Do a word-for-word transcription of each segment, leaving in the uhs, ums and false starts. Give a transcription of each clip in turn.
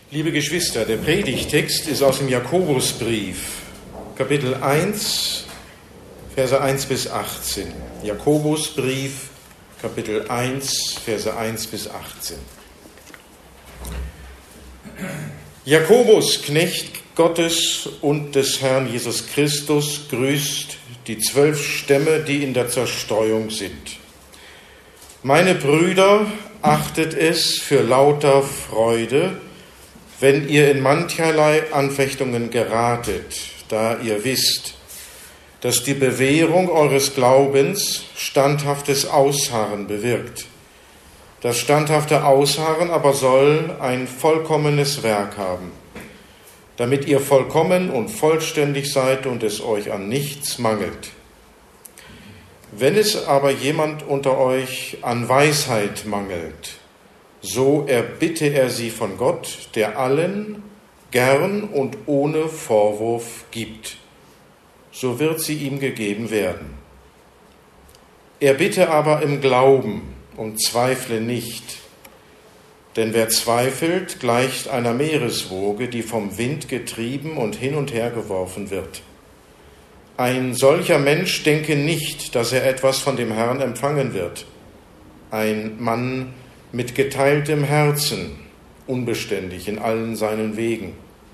Liebe Geschwister, der Predigttext ist aus dem Jakobusbrief, Kapitel eins, Verse eins bis achtzehn. Jakobusbrief, Kapitel eins, Verse eins bis achtzehn. Jakobus, Knecht Gottes und des Herrn Jesus Christus, grüßt die zwölf Stämme, die in der Zerstreuung sind. Meine Brüder, achtet es für lauter Freude, wenn ihr in mancherlei Anfechtungen geratet, da ihr wisst, dass die Bewährung eures Glaubens standhaftes Ausharren bewirkt. Das standhafte Ausharren aber soll ein vollkommenes Werk haben, damit ihr vollkommen und vollständig seid und es euch an nichts mangelt. Wenn es aber jemand unter euch an Weisheit mangelt, so erbitte er sie von Gott, der allen gern und ohne Vorwurf gibt. So wird sie ihm gegeben werden. Erbitte aber im Glauben und zweifle nicht. Denn wer zweifelt, gleicht einer Meereswoge, die vom Wind getrieben und hin und her geworfen wird. Ein solcher Mensch denke nicht, dass er etwas von dem Herrn empfangen wird. Ein Mann mit geteiltem Herzen, unbeständig in allen seinen Wegen.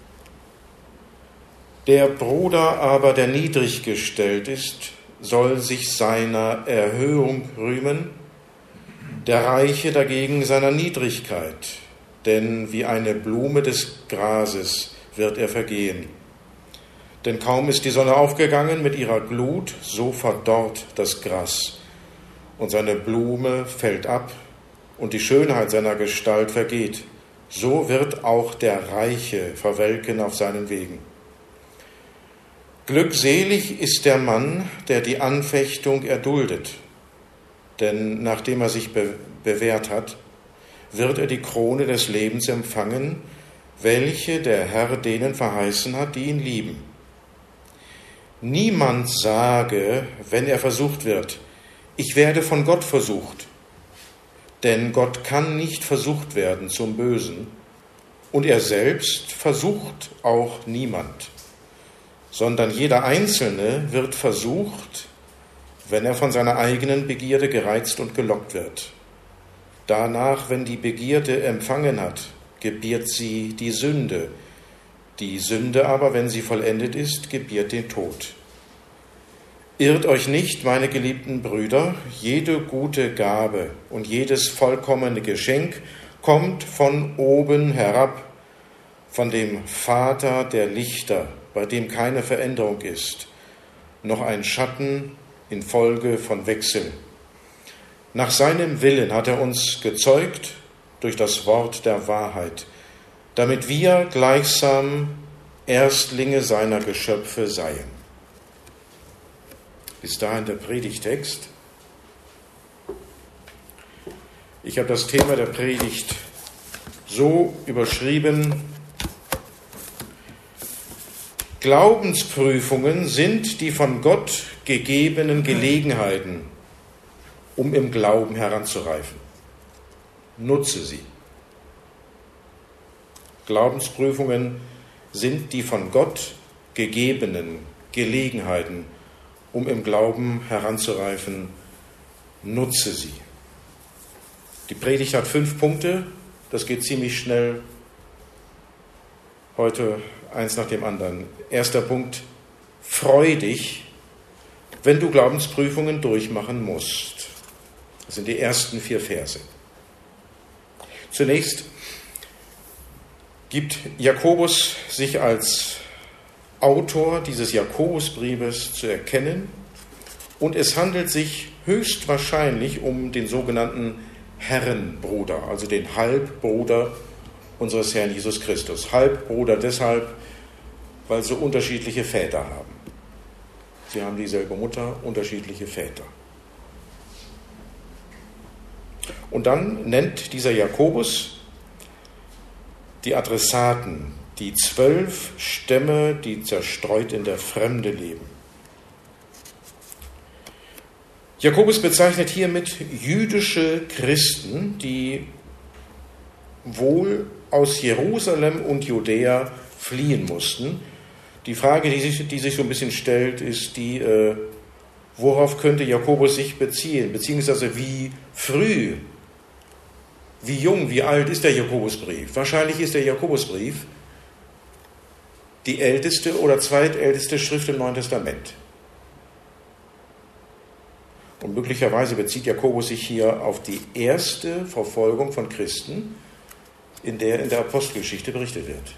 Der Bruder aber, der niedrig gestellt ist, soll sich seiner Erhöhung rühmen, der Reiche dagegen seiner Niedrigkeit, denn wie eine Blume des Grases wird er vergehen. Denn kaum ist die Sonne aufgegangen mit ihrer Glut, so verdorrt das Gras, und seine Blume fällt ab, und die Schönheit seiner Gestalt vergeht. So wird auch der Reiche verwelken auf seinen Wegen. Glückselig ist der Mann, der die Anfechtung erduldet, denn nachdem er sich be- bewährt hat, wird er die Krone des Lebens empfangen, welche der Herr denen verheißen hat, die ihn lieben. Niemand sage, wenn er versucht wird, ich werde von Gott versucht. Denn Gott kann nicht versucht werden zum Bösen, und er selbst versucht auch niemand, sondern jeder Einzelne wird versucht, wenn er von seiner eigenen Begierde gereizt und gelockt wird. Danach, wenn die Begierde empfangen hat, gebiert sie die Sünde. Die Sünde aber, wenn sie vollendet ist, gebiert den Tod. Irrt euch nicht, meine geliebten Brüder, jede gute Gabe und jedes vollkommene Geschenk kommt von oben herab, von dem Vater der Lichter, bei dem keine Veränderung ist, noch ein Schatten infolge von Wechsel. Nach seinem Willen hat er uns gezeugt durch das Wort der Wahrheit, damit wir gleichsam Erstlinge seiner Geschöpfe seien. Bis dahin der Predigtext. Ich habe das Thema der Predigt so überschrieben: Glaubensprüfungen sind die von Gott gegebenen Gelegenheiten, um im Glauben heranzureifen. Nutze sie. Glaubensprüfungen sind die von Gott gegebenen Gelegenheiten, um im Glauben heranzureifen. Nutze sie. Die Predigt hat fünf Punkte, das geht ziemlich schnell, heute eins nach dem anderen. Erster Punkt: Freu dich, wenn du Glaubensprüfungen durchmachen musst. Das sind die ersten vier Verse. Zunächst gibt Jakobus sich als Autor dieses Jakobusbriefes zu erkennen, und es handelt sich höchstwahrscheinlich um den sogenannten Herrenbruder, also den Halbbruder unseres Herrn Jesus Christus. Halbbruder deshalb, weil sie unterschiedliche Väter haben. Sie haben dieselbe Mutter, unterschiedliche Väter. Und dann nennt dieser Jakobus die Adressaten, die zwölf Stämme, die zerstreut in der Fremde leben. Jakobus bezeichnet hiermit jüdische Christen, die wohl aus Jerusalem und Judäa fliehen mussten. Die Frage, die sich, die sich so ein bisschen stellt, ist die, äh, worauf könnte Jakobus sich beziehen, beziehungsweise wie früh, wie jung, wie alt ist der Jakobusbrief? Wahrscheinlich ist der Jakobusbrief die älteste oder zweitälteste Schrift im Neuen Testament. Und möglicherweise bezieht Jakobus sich hier auf die erste Verfolgung von Christen, in der in der Apostelgeschichte berichtet wird.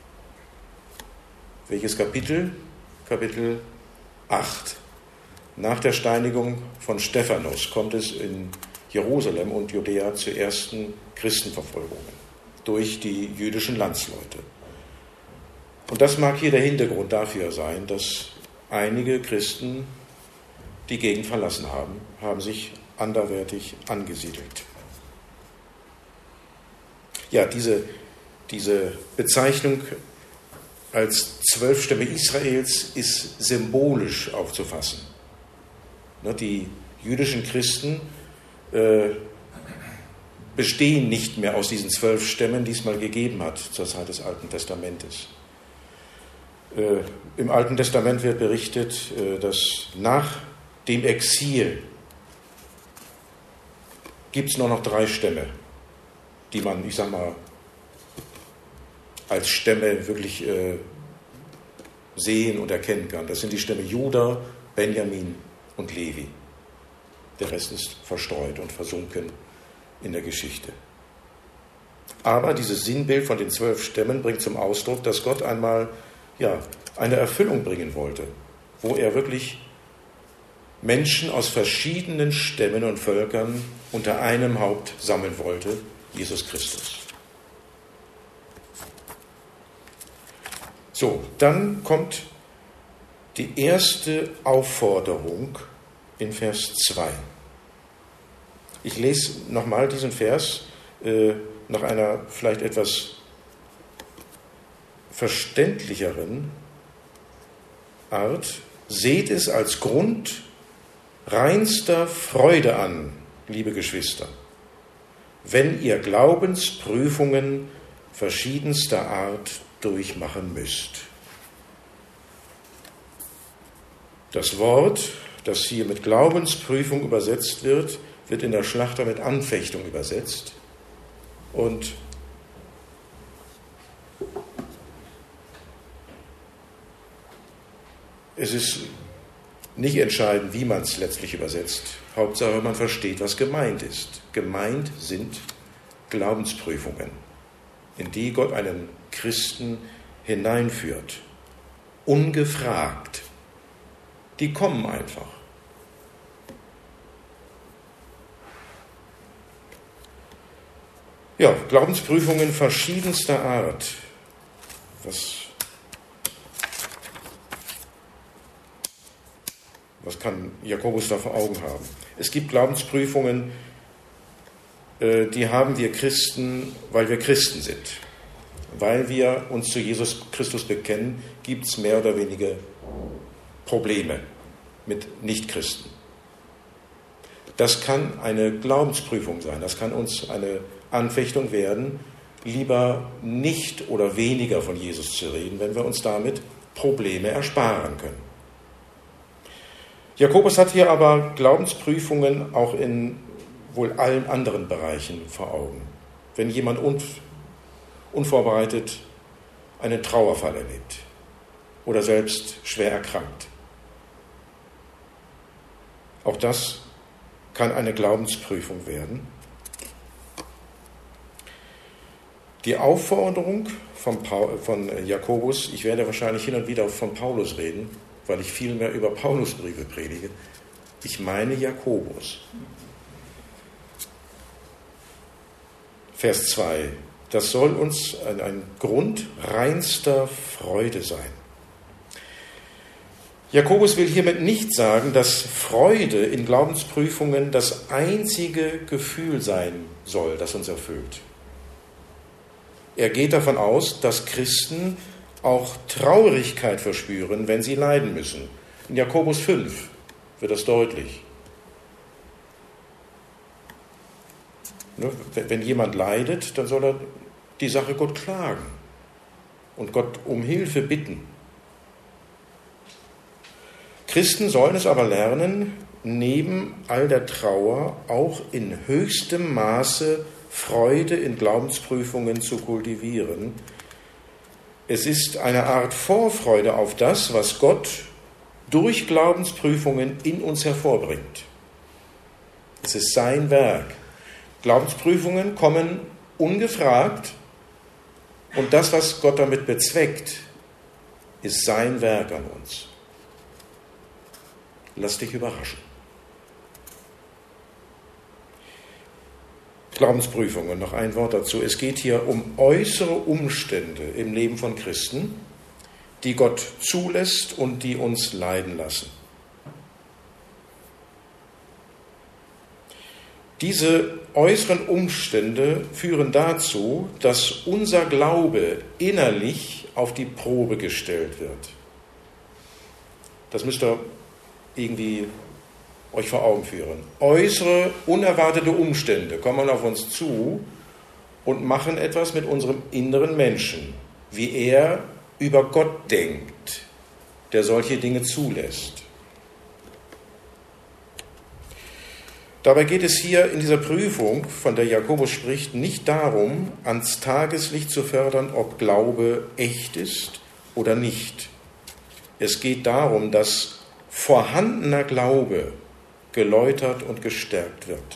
Welches Kapitel? Kapitel acht. Nach der Steinigung von Stephanus kommt es in Jerusalem und Judäa zu ersten Christenverfolgungen durch die jüdischen Landsleute. Und das mag hier der Hintergrund dafür sein, dass einige Christen die Gegend verlassen haben, haben sich anderweitig angesiedelt. Ja, diese, diese Bezeichnung als Zwölfstämme Israels ist symbolisch aufzufassen. Die jüdischen Christen äh, bestehen nicht mehr aus diesen zwölf Stämmen, die es mal gegeben hat zur Zeit des Alten Testamentes. Äh, Im Alten Testament wird berichtet, äh, dass nach dem Exil gibt es nur noch drei Stämme, die man, ich sag mal, als Stämme wirklich äh, sehen und erkennen kann. Das sind die Stämme Juda, Benjamin und Levi. Der Rest ist verstreut und versunken in der Geschichte. Aber dieses Sinnbild von den zwölf Stämmen bringt zum Ausdruck, dass Gott einmal ja, eine Erfüllung bringen wollte, wo er wirklich Menschen aus verschiedenen Stämmen und Völkern unter einem Haupt sammeln wollte, Jesus Christus. So, dann kommt die erste Aufforderung in Vers zwei. Ich lese nochmal diesen Vers äh, nach einer vielleicht etwas verständlicheren Art. Seht es als Grund reinster Freude an, liebe Geschwister, wenn ihr Glaubensprüfungen verschiedenster Art durchmachen müsst. Das Wort, das hier mit Glaubensprüfung übersetzt wird, wird in der Schlachter mit Anfechtung übersetzt. Und es ist nicht entscheidend, wie man es letztlich übersetzt. Hauptsache, man versteht, was gemeint ist. Gemeint sind Glaubensprüfungen, in die Gott einen Christen hineinführt. Ungefragt. Die kommen einfach. Ja, Glaubensprüfungen verschiedenster Art. Was, was kann Jakobus da vor Augen haben? Es gibt Glaubensprüfungen, äh, die haben wir Christen, weil wir Christen sind. Weil wir uns zu Jesus Christus bekennen, gibt es mehr oder weniger Probleme mit Nichtchristen. Das kann eine Glaubensprüfung sein, das kann uns eine Anfechtung werden, lieber nicht oder weniger von Jesus zu reden, wenn wir uns damit Probleme ersparen können. Jakobus hat hier aber Glaubensprüfungen auch in wohl allen anderen Bereichen vor Augen. Wenn jemand unvorbereitet einen Trauerfall erlebt oder selbst schwer erkrankt. Auch das kann eine Glaubensprüfung werden. Die Aufforderung von, Paul, von Jakobus, ich werde wahrscheinlich hin und wieder von Paulus reden, weil ich viel mehr über Paulusbriefe predige. Ich meine Jakobus. Vers zwei. Das soll uns ein, ein Grund reinster Freude sein. Jakobus will hiermit nicht sagen, dass Freude in Glaubensprüfungen das einzige Gefühl sein soll, das uns erfüllt. Er geht davon aus, dass Christen auch Traurigkeit verspüren, wenn sie leiden müssen. In Jakobus fünf wird das deutlich. Wenn jemand leidet, dann soll er die Sache Gott klagen und Gott um Hilfe bitten. Christen sollen es aber lernen, neben all der Trauer auch in höchstem Maße Freude in Glaubensprüfungen zu kultivieren. Es ist eine Art Vorfreude auf das, was Gott durch Glaubensprüfungen in uns hervorbringt. Es ist sein Werk. Glaubensprüfungen kommen ungefragt und das, was Gott damit bezweckt, ist sein Werk an uns. Lass dich überraschen. Glaubensprüfungen, noch ein Wort dazu. Es geht hier um äußere Umstände im Leben von Christen, die Gott zulässt und die uns leiden lassen. Diese äußeren Umstände führen dazu, dass unser Glaube innerlich auf die Probe gestellt wird. Das müsst ihr irgendwie euch vor Augen führen. Äußere, unerwartete Umstände kommen auf uns zu und machen etwas mit unserem inneren Menschen, wie er über Gott denkt, der solche Dinge zulässt. Dabei geht es hier in dieser Prüfung, von der Jakobus spricht, nicht darum, ans Tageslicht zu fördern, ob Glaube echt ist oder nicht. Es geht darum, dass vorhandener Glaube geläutert und gestärkt wird.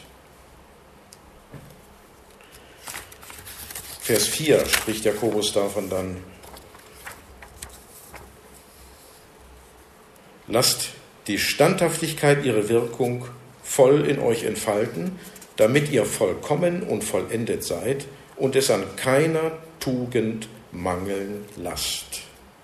Vers vier spricht Jakobus davon dann. Lasst die Standhaftigkeit ihre Wirkung voll in euch entfalten, damit ihr vollkommen und vollendet seid und es an keiner Tugend mangeln lasst.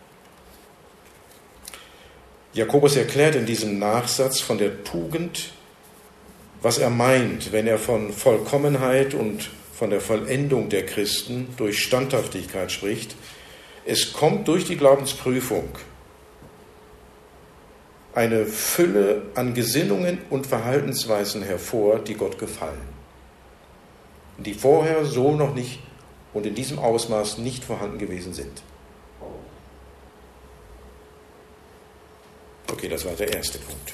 Jakobus erklärt in diesem Nachsatz von der Tugend, was er meint, wenn er von Vollkommenheit und von der Vollendung der Christen durch Standhaftigkeit spricht. Es kommt durch die Glaubensprüfung eine Fülle an Gesinnungen und Verhaltensweisen hervor, die Gott gefallen, die vorher so noch nicht und in diesem Ausmaß nicht vorhanden gewesen sind. Okay, das war der erste Punkt.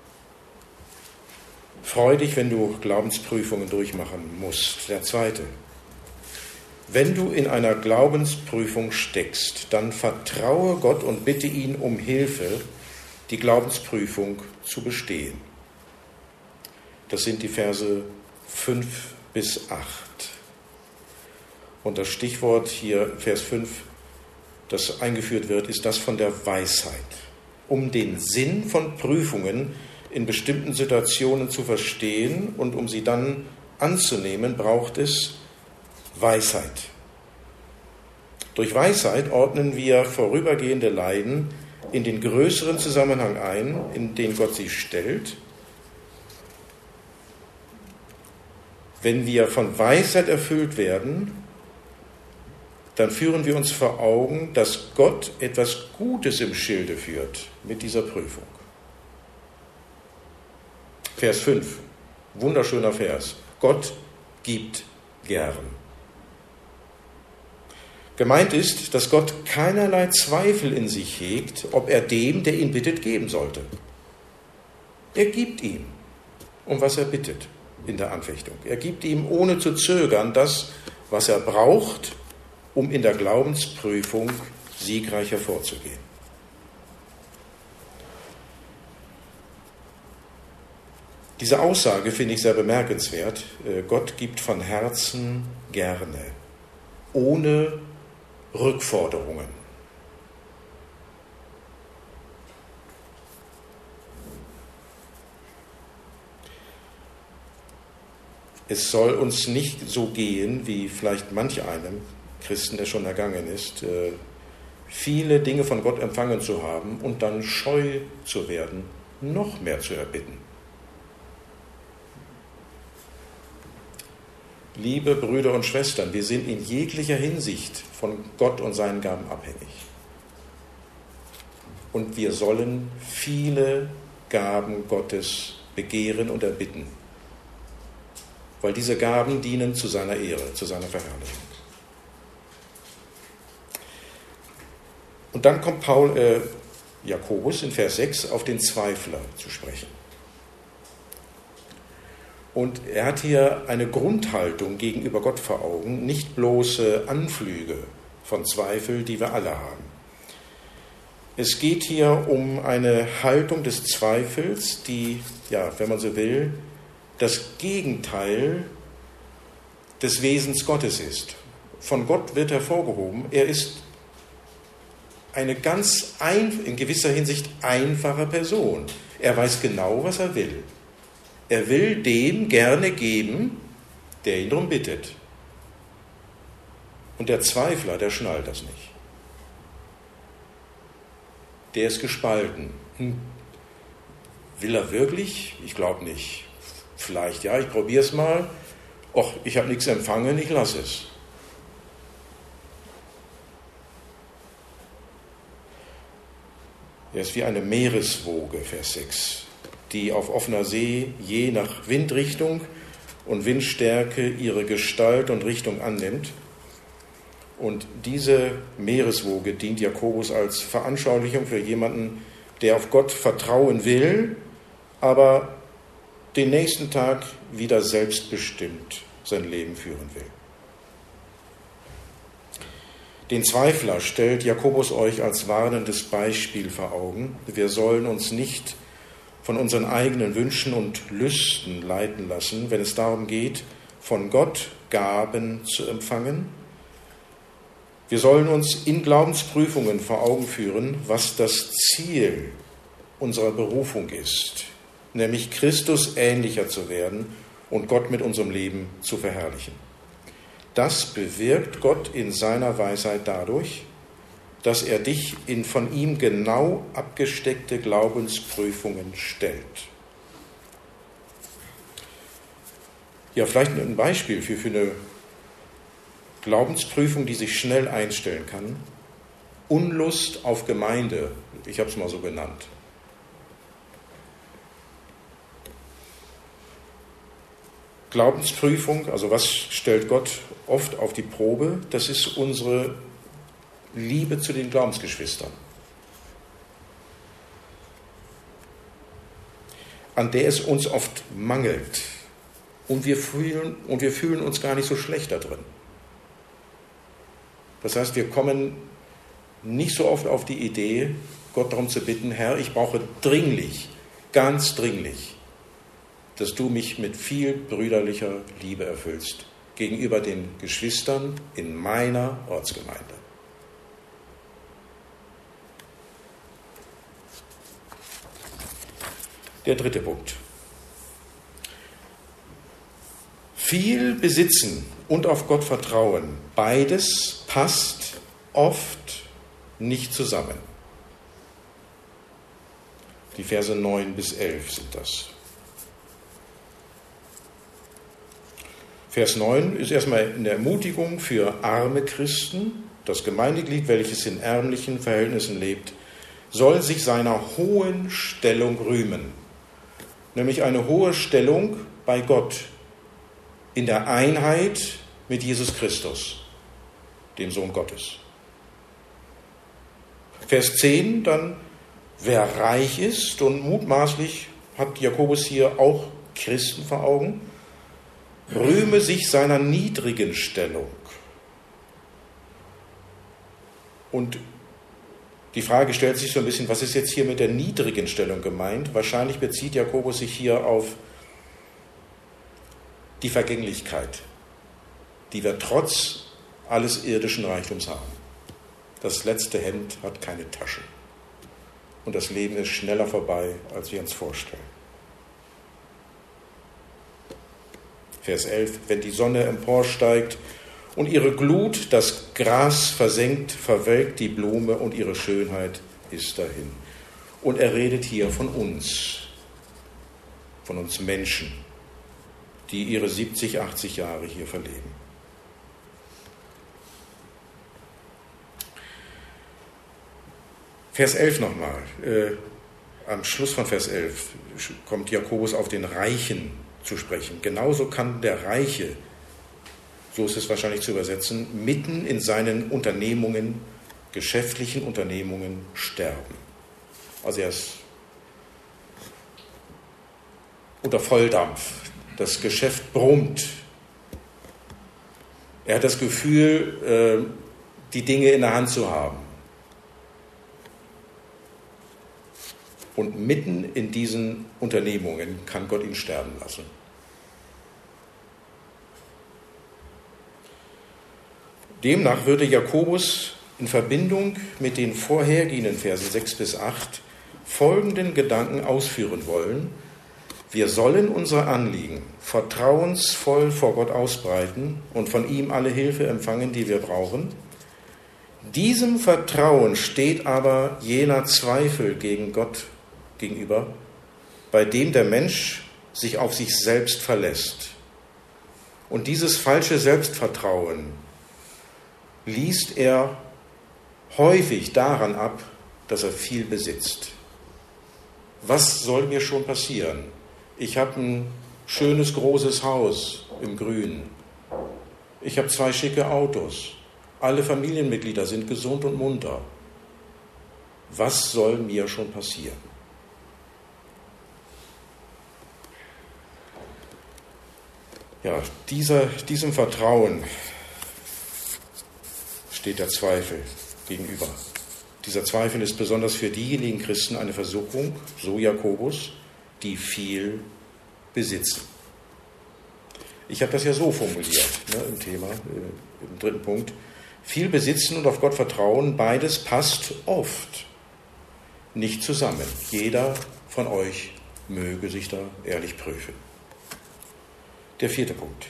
Freu dich, wenn du Glaubensprüfungen durchmachen musst. Der zweite. Wenn du in einer Glaubensprüfung steckst, dann vertraue Gott und bitte ihn um Hilfe, die Glaubensprüfung zu bestehen. Das sind die Verse fünf bis acht. Und das Stichwort hier, Vers fünf, das eingeführt wird, ist das von der Weisheit. Um den Sinn von Prüfungen in bestimmten Situationen zu verstehen und um sie dann anzunehmen, braucht es Weisheit. Durch Weisheit ordnen wir vorübergehende Leiden in den größeren Zusammenhang ein, in den Gott sie stellt. Wenn wir von Weisheit erfüllt werden, dann führen wir uns vor Augen, dass Gott etwas Gutes im Schilde führt mit dieser Prüfung. Vers fünf, wunderschöner Vers. Gott gibt gern. Gemeint ist, dass Gott keinerlei Zweifel in sich hegt, ob er dem, der ihn bittet, geben sollte. Er gibt ihm, um was er bittet in der Anfechtung. Er gibt ihm ohne zu zögern das, was er braucht, um in der Glaubensprüfung siegreich hervorzugehen. Diese Aussage finde ich sehr bemerkenswert. Gott gibt von Herzen gerne, ohne Rückforderungen. Es soll uns nicht so gehen, wie vielleicht manch einem Christen, der schon ergangen ist, viele Dinge von Gott empfangen zu haben und dann scheu zu werden, noch mehr zu erbitten. Liebe Brüder und Schwestern, wir sind in jeglicher Hinsicht von Gott und seinen Gaben abhängig. Und wir sollen viele Gaben Gottes begehren und erbitten, weil diese Gaben dienen zu seiner Ehre, zu seiner Verherrlichung. Und dann kommt Paul, äh, Jakobus in Vers sechs auf den Zweifler zu sprechen. Und er hat hier eine Grundhaltung gegenüber Gott vor Augen, nicht bloße Anflüge von Zweifel, die wir alle haben. Es geht hier um eine Haltung des Zweifels, die, ja, wenn man so will, das Gegenteil des Wesens Gottes ist. Von Gott wird hervorgehoben, er ist eine ganz ein, in gewisser Hinsicht einfache Person. Er weiß genau, was er will. Er will dem gerne geben, der ihn darum bittet. Und der Zweifler, der schnallt das nicht. Der ist gespalten. Hm. Will er wirklich? Ich glaube nicht. Vielleicht ja, ich probiere es mal. Och, ich habe nichts empfangen, ich lasse es. Er ist wie eine Meereswoge, Vers sechs, die auf offener See je nach Windrichtung und Windstärke ihre Gestalt und Richtung annimmt. Und diese Meereswoge dient Jakobus als Veranschaulichung für jemanden, der auf Gott vertrauen will, aber den nächsten Tag wieder selbstbestimmt sein Leben führen will. Den Zweifler stellt Jakobus euch als warnendes Beispiel vor Augen. Wir sollen uns nicht von unseren eigenen Wünschen und Lüsten leiten lassen, wenn es darum geht, von Gott Gaben zu empfangen. Wir sollen uns in Glaubensprüfungen vor Augen führen, was das Ziel unserer Berufung ist, nämlich Christus ähnlicher zu werden und Gott mit unserem Leben zu verherrlichen. Das bewirkt Gott in seiner Weisheit dadurch, dass er dich in von ihm genau abgesteckte Glaubensprüfungen stellt. Ja, vielleicht ein Beispiel für, für eine Glaubensprüfung, die sich schnell einstellen kann. Unlust auf Gemeinde, ich habe es mal so genannt. Glaubensprüfung, also was stellt Gott oft auf die Probe? Das ist unsere Liebe zu den Glaubensgeschwistern, an der es uns oft mangelt. Und wir fühlen, und wir fühlen uns gar nicht so schlecht da drin. Das heißt, wir kommen nicht so oft auf die Idee, Gott darum zu bitten, Herr, ich brauche dringlich, ganz dringlich, dass du mich mit viel brüderlicher Liebe erfüllst gegenüber den Geschwistern in meiner Ortsgemeinde. Der dritte Punkt. Viel besitzen und auf Gott vertrauen, beides passt oft nicht zusammen. Die Verse neun bis elf sind das. Vers neun ist erstmal eine Ermutigung für arme Christen. Das Gemeindeglied, welches in ärmlichen Verhältnissen lebt, soll sich seiner hohen Stellung rühmen. Nämlich eine hohe Stellung bei Gott in der Einheit mit Jesus Christus, dem Sohn Gottes. Vers zehn dann, wer reich ist, und mutmaßlich hat Jakobus hier auch Christen vor Augen, rühme sich seiner niedrigen Stellung. Und die Frage stellt sich so ein bisschen, was ist jetzt hier mit der niedrigen Stellung gemeint? Wahrscheinlich bezieht Jakobus sich hier auf die Vergänglichkeit, die wir trotz alles irdischen Reichtums haben. Das letzte Hemd hat keine Tasche. Und das Leben ist schneller vorbei, als wir uns vorstellen. Vers elf, wenn die Sonne emporsteigt und ihre Glut das Gras versenkt, verwelkt die Blume und ihre Schönheit ist dahin. Und er redet hier von uns, von uns Menschen, die ihre siebzig, achtzig Jahre hier verleben. Vers elf nochmal. Äh, am Schluss von Vers elf kommt Jakobus auf den Reichen zu sprechen. Genauso kann der Reiche, so ist es wahrscheinlich zu übersetzen, mitten in seinen Unternehmungen geschäftlichen Unternehmungen sterben. Also er ist unter Volldampf. Das Geschäft brummt. Er hat das Gefühl, die Dinge in der Hand zu haben. Und mitten in diesen Unternehmungen kann Gott ihn sterben lassen. Demnach würde Jakobus in Verbindung mit den vorhergehenden Versen sechs bis acht folgenden Gedanken ausführen wollen: Wir sollen unsere Anliegen vertrauensvoll vor Gott ausbreiten und von ihm alle Hilfe empfangen, die wir brauchen. Diesem Vertrauen steht aber jener Zweifel gegen Gott gegenüber, bei dem der Mensch sich auf sich selbst verlässt. Und dieses falsche Selbstvertrauen liest er häufig daran ab, dass er viel besitzt. Was soll mir schon passieren? Ich habe ein schönes, großes Haus im Grün. Ich habe zwei schicke Autos. Alle Familienmitglieder sind gesund und munter. Was soll mir schon passieren? Ja, dieser, diesem Vertrauen steht der Zweifel gegenüber. Dieser Zweifel ist besonders für diejenigen Christen eine Versuchung, so Jakobus, die viel besitzen. Ich habe das ja so formuliert, ne, im Thema, äh, im dritten Punkt. Viel besitzen und auf Gott vertrauen, beides passt oft nicht zusammen. Jeder von euch möge sich da ehrlich prüfen. Der vierte Punkt.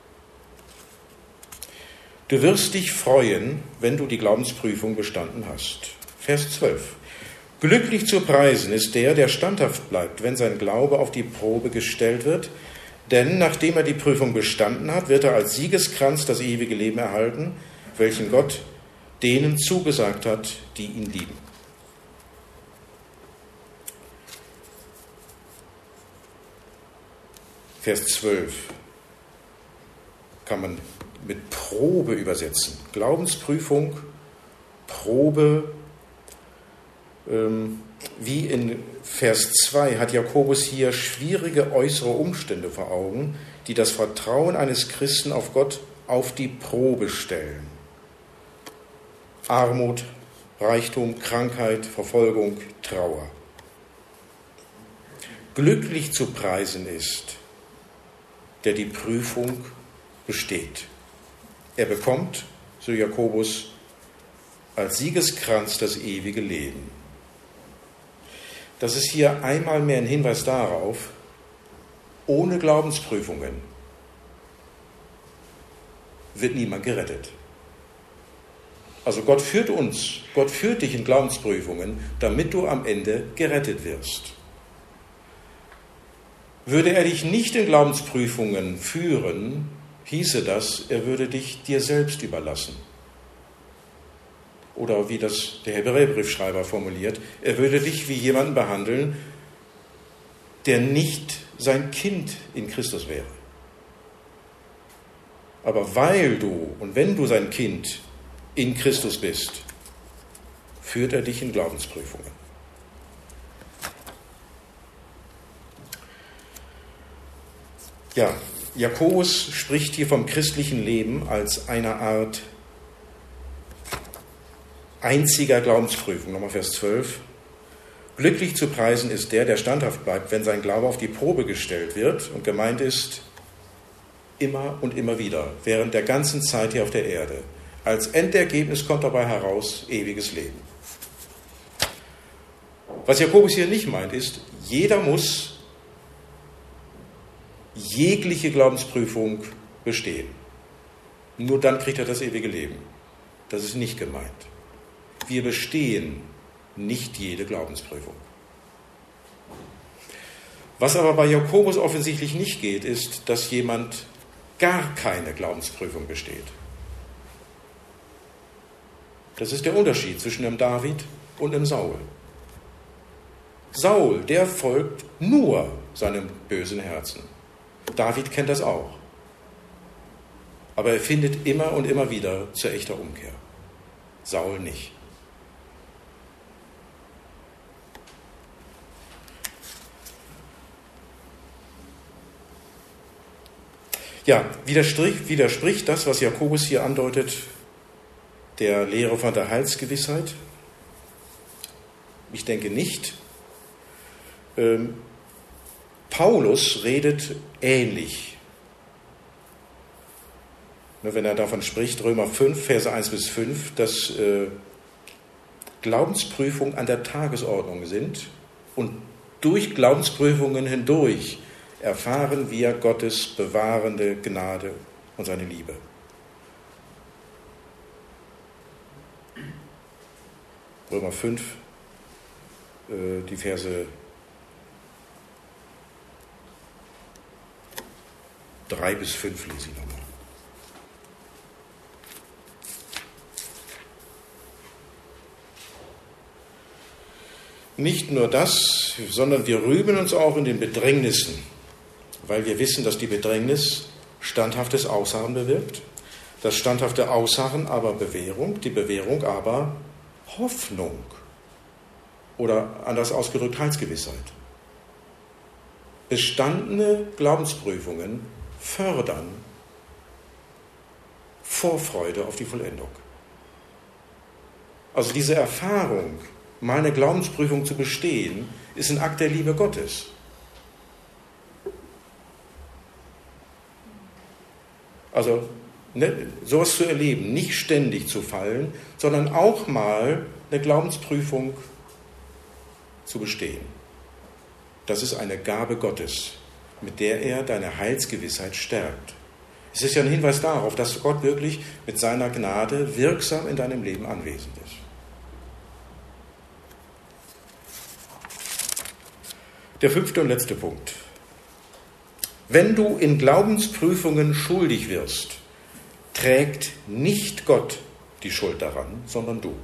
Du wirst dich freuen, wenn du die Glaubensprüfung bestanden hast. Vers zwölf. Glücklich zu preisen ist der, der standhaft bleibt, wenn sein Glaube auf die Probe gestellt wird. Denn nachdem er die Prüfung bestanden hat, wird er als Siegeskranz das ewige Leben erhalten, welchen Gott denen zugesagt hat, die ihn lieben. Vers zwölf kann man mit Probe übersetzen. Glaubensprüfung, Probe. Ähm, wie in Vers zwei hat Jakobus hier schwierige äußere Umstände vor Augen, die das Vertrauen eines Christen auf Gott auf die Probe stellen. Armut, Reichtum, Krankheit, Verfolgung, Trauer. Glücklich zu preisen ist, der die Prüfung besteht. Er bekommt, so Jakobus, als Siegeskranz das ewige Leben. Das ist hier einmal mehr ein Hinweis darauf, ohne Glaubensprüfungen wird niemand gerettet. Also Gott führt uns, Gott führt dich in Glaubensprüfungen, damit du am Ende gerettet wirst. Würde er dich nicht in Glaubensprüfungen führen, hieße das, er würde dich dir selbst überlassen. Oder wie das der Hebräerbriefschreiber formuliert, er würde dich wie jemanden behandeln, der nicht sein Kind in Christus wäre. Aber weil du und wenn du sein Kind in Christus bist, führt er dich in Glaubensprüfungen. Ja, Jakobus spricht hier vom christlichen Leben als einer Art einziger Glaubensprüfung. Nochmal Vers zwölf. Glücklich zu preisen ist der, der standhaft bleibt, wenn sein Glaube auf die Probe gestellt wird. Und gemeint ist immer und immer wieder, während der ganzen Zeit hier auf der Erde. Als Endergebnis kommt dabei heraus ewiges Leben. Was Jakobus hier nicht meint, ist, jeder muss jegliche Glaubensprüfung bestehen. Nur dann kriegt er das ewige Leben. Das ist nicht gemeint. Wir bestehen nicht jede Glaubensprüfung. Was aber bei Jakobus offensichtlich nicht geht, ist, dass jemand gar keine Glaubensprüfung besteht. Das ist der Unterschied zwischen dem David und dem Saul. Saul, der folgt nur seinem bösen Herzen. David kennt das auch. Aber er findet immer und immer wieder zur echter Umkehr. Saul nicht. Ja, widerspricht, widerspricht das, was Jakobus hier andeutet, der Lehre von der Heilsgewissheit? Ich denke nicht. Ähm, Paulus redet ähnlich. Wenn er davon spricht, Römer fünf, Verse eins bis fünf, dass äh, Glaubensprüfungen an der Tagesordnung sind und durch Glaubensprüfungen hindurch erfahren wir Gottes bewahrende Gnade und seine Liebe. Römer fünf, äh, die Verse drei bis fünf lese ich nochmal. Nicht nur das, sondern wir rühmen uns auch in den Bedrängnissen, weil wir wissen, dass die Bedrängnis standhaftes Ausharren bewirkt, das standhafte Ausharren aber Bewährung, die Bewährung aber Hoffnung oder anders ausgedrückt Heilsgewissheit. Bestandene Glaubensprüfungen fördern Vorfreude auf die Vollendung. Also diese Erfahrung, meine Glaubensprüfung zu bestehen, ist ein Akt der Liebe Gottes. Also ne, sowas zu erleben, nicht ständig zu fallen, sondern auch mal eine Glaubensprüfung zu bestehen. Das ist eine Gabe Gottes, mit der er deine Heilsgewissheit stärkt. Es ist ja ein Hinweis darauf, dass Gott wirklich mit seiner Gnade wirksam in deinem Leben anwesend ist. Der fünfte und letzte Punkt. Wenn du in Glaubensprüfungen schuldig wirst, trägt nicht Gott die Schuld daran, sondern du.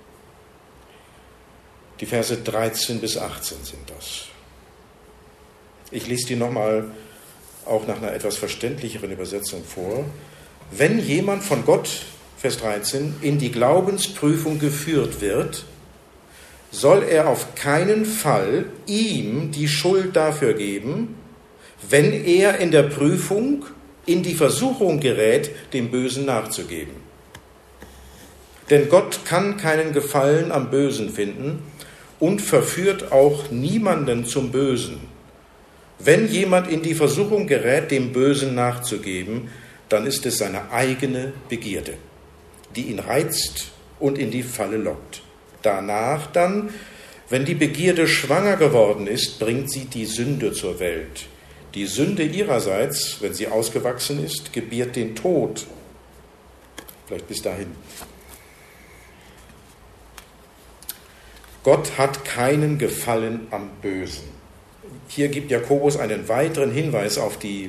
Die Verse dreizehn bis achtzehn sind das. Ich lese die nochmal auch nach einer etwas verständlicheren Übersetzung vor. Wenn jemand von Gott, Vers dreizehn, in die Glaubensprüfung geführt wird, soll er auf keinen Fall ihm die Schuld dafür geben, wenn er in der Prüfung in die Versuchung gerät, dem Bösen nachzugeben. Denn Gott kann keinen Gefallen am Bösen finden und verführt auch niemanden zum Bösen. Wenn jemand in die Versuchung gerät, dem Bösen nachzugeben, dann ist es seine eigene Begierde, die ihn reizt und in die Falle lockt. Danach dann, wenn die Begierde schwanger geworden ist, bringt sie die Sünde zur Welt. Die Sünde ihrerseits, wenn sie ausgewachsen ist, gebiert den Tod. Vielleicht bis dahin. Gott hat keinen Gefallen am Bösen. Hier gibt Jakobus einen weiteren Hinweis auf die,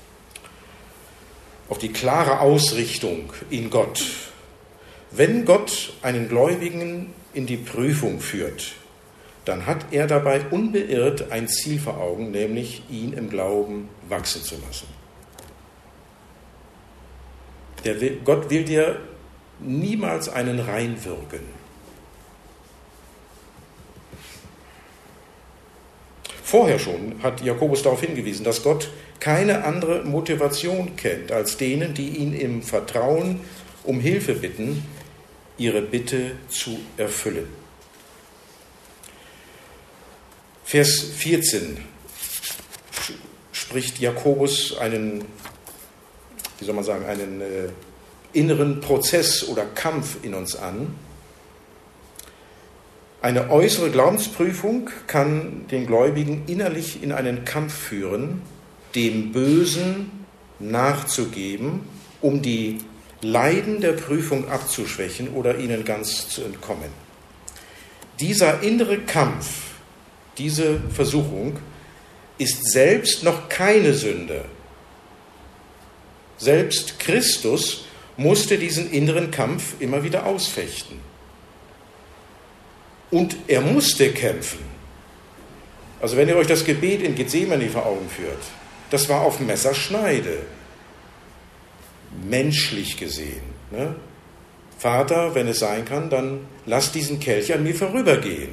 auf die klare Ausrichtung in Gott. Wenn Gott einen Gläubigen in die Prüfung führt, dann hat er dabei unbeirrt ein Ziel vor Augen, nämlich ihn im Glauben wachsen zu lassen. Der will, Gott will dir niemals einen reinwürgen. Vorher schon hat Jakobus darauf hingewiesen, dass Gott keine andere Motivation kennt, als denen, die ihn im Vertrauen um Hilfe bitten, ihre Bitte zu erfüllen. Vers vierzehn spricht Jakobus einen, wie soll man sagen, einen äh, inneren Prozess oder Kampf in uns an. Eine äußere Glaubensprüfung kann den Gläubigen innerlich in einen Kampf führen, dem Bösen nachzugeben, um die Leiden der Prüfung abzuschwächen oder ihnen ganz zu entkommen. Dieser innere Kampf, diese Versuchung, ist selbst noch keine Sünde. Selbst Christus musste diesen inneren Kampf immer wieder ausfechten. Und er musste kämpfen. Also wenn ihr euch das Gebet in Gethsemane vor Augen führt, das war auf Messerschneide, menschlich gesehen. Ne? Vater, wenn es sein kann, dann lass diesen Kelch an mir vorübergehen.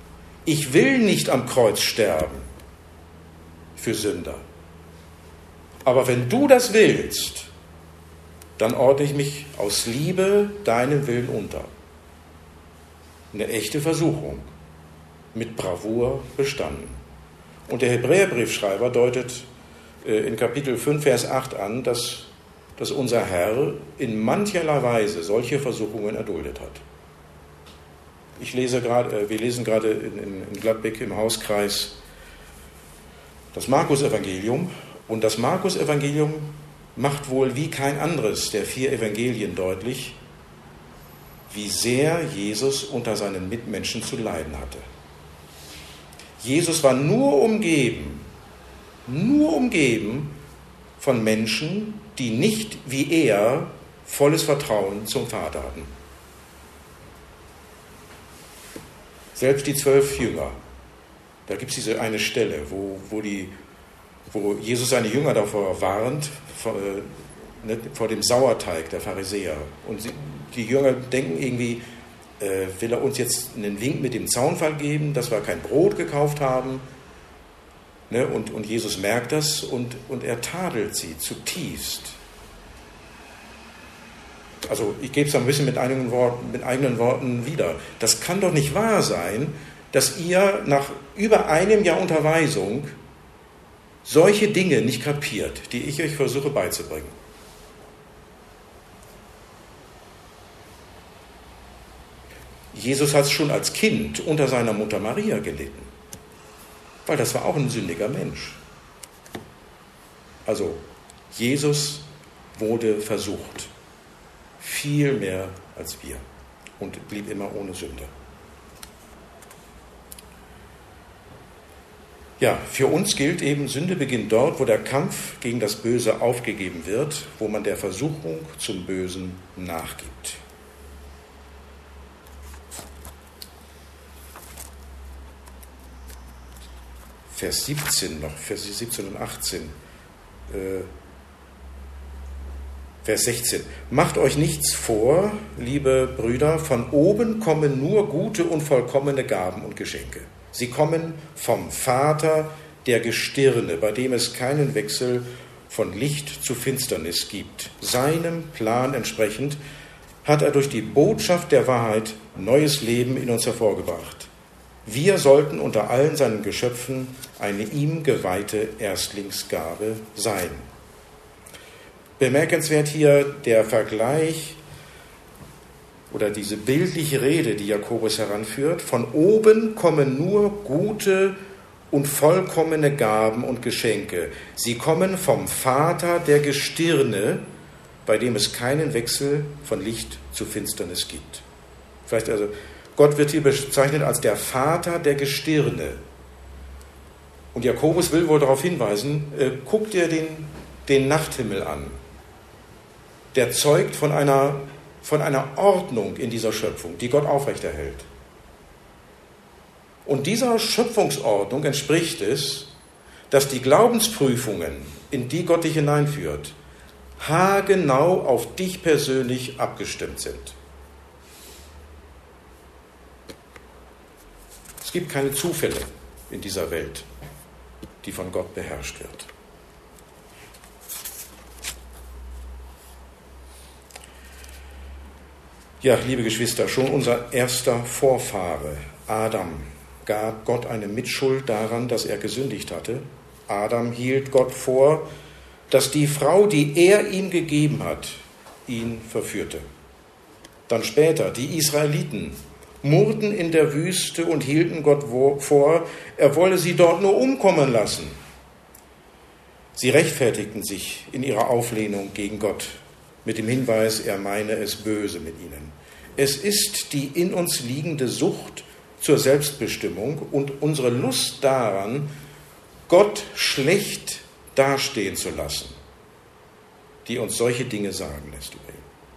Ich will nicht am Kreuz sterben für Sünder. Aber wenn du das willst, dann ordne ich mich aus Liebe deinem Willen unter. Eine echte Versuchung, mit Bravour bestanden. Und der Hebräerbriefschreiber deutet äh, in Kapitel fünf, Vers acht an, dass, dass unser Herr in mancherlei Weise solche Versuchungen erduldet hat. Ich lese grad, äh, wir lesen gerade in, in, in Gladbeck im Hauskreis das Markus-Evangelium. Und das Markus-Evangelium macht wohl wie kein anderes der vier Evangelien deutlich, wie sehr Jesus unter seinen Mitmenschen zu leiden hatte. Jesus war nur umgeben, nur umgeben von Menschen, die nicht wie er volles Vertrauen zum Vater hatten. Selbst die zwölf Jünger, da gibt es diese eine Stelle, wo, wo, die, wo Jesus seine Jünger davor warnt, vor, äh, ne, vor dem Sauerteig der Pharisäer. Und sie, die Jünger denken irgendwie, äh, will er uns jetzt einen Wink mit dem Zaunfall geben, dass wir kein Brot gekauft haben? Ne, und, und Jesus merkt das und, und er tadelt sie zutiefst. Also ich gebe es ein bisschen mit eigenen, Worten, mit eigenen Worten wieder. Das kann doch nicht wahr sein, dass ihr nach über einem Jahr Unterweisung solche Dinge nicht kapiert, die ich euch versuche beizubringen. Jesus hat es schon als Kind unter seiner Mutter Maria gelitten, weil das war auch ein sündiger Mensch. Also Jesus wurde versucht, viel mehr als wir und blieb immer ohne Sünde. Ja, für uns gilt eben, Sünde beginnt dort, wo der Kampf gegen das Böse aufgegeben wird, wo man der Versuchung zum Bösen nachgibt. Vers siebzehn noch, Vers siebzehn und achtzehn. Äh, Vers sechzehn. Macht euch nichts vor, liebe Brüder, von oben kommen nur gute und vollkommene Gaben und Geschenke. Sie kommen vom Vater der Gestirne, bei dem es keinen Wechsel von Licht zu Finsternis gibt. Seinem Plan entsprechend hat er durch die Botschaft der Wahrheit neues Leben in uns hervorgebracht. Wir sollten unter allen seinen Geschöpfen eine ihm geweihte Erstlingsgabe sein. Bemerkenswert hier der Vergleich oder diese bildliche Rede, die Jakobus heranführt. Von oben kommen nur gute und vollkommene Gaben und Geschenke. Sie kommen vom Vater der Gestirne, bei dem es keinen Wechsel von Licht zu Finsternis gibt. Vielleicht also, Gott wird hier bezeichnet als der Vater der Gestirne. Und Jakobus will wohl darauf hinweisen, äh, guck dir den, den Nachthimmel an. Der zeugt von einer, von einer Ordnung in dieser Schöpfung, die Gott aufrechterhält. Und dieser Schöpfungsordnung entspricht es, dass die Glaubensprüfungen, in die Gott dich hineinführt, haargenau auf dich persönlich abgestimmt sind. Es gibt keine Zufälle in dieser Welt, die von Gott beherrscht wird. Ja, liebe Geschwister, schon unser erster Vorfahre, Adam, gab Gott eine Mitschuld daran, dass er gesündigt hatte. Adam hielt Gott vor, dass die Frau, die er ihm gegeben hat, ihn verführte. Dann später, die Israeliten murrten in der Wüste und hielten Gott vor, er wolle sie dort nur umkommen lassen. Sie rechtfertigten sich in ihrer Auflehnung gegen Gott mit dem Hinweis, er meine es böse mit ihnen. Es ist die in uns liegende Sucht zur Selbstbestimmung und unsere Lust daran, Gott schlecht dastehen zu lassen, die uns solche Dinge sagen lässt über ihn.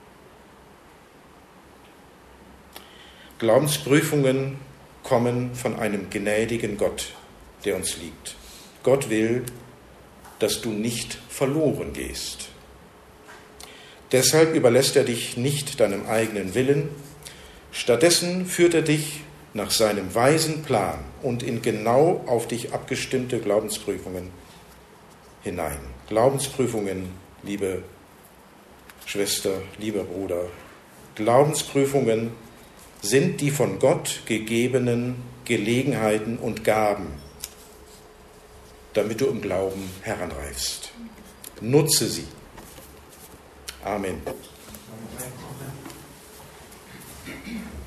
Glaubensprüfungen kommen von einem gnädigen Gott, der uns liebt. Gott will, dass du nicht verloren gehst. Deshalb überlässt er dich nicht deinem eigenen Willen, stattdessen führt er dich nach seinem weisen Plan und in genau auf dich abgestimmte Glaubensprüfungen hinein. Glaubensprüfungen, liebe Schwester, lieber Bruder, Glaubensprüfungen sind die von Gott gegebenen Gelegenheiten und Gaben, damit du im Glauben heranreifst. Nutze sie. Amen.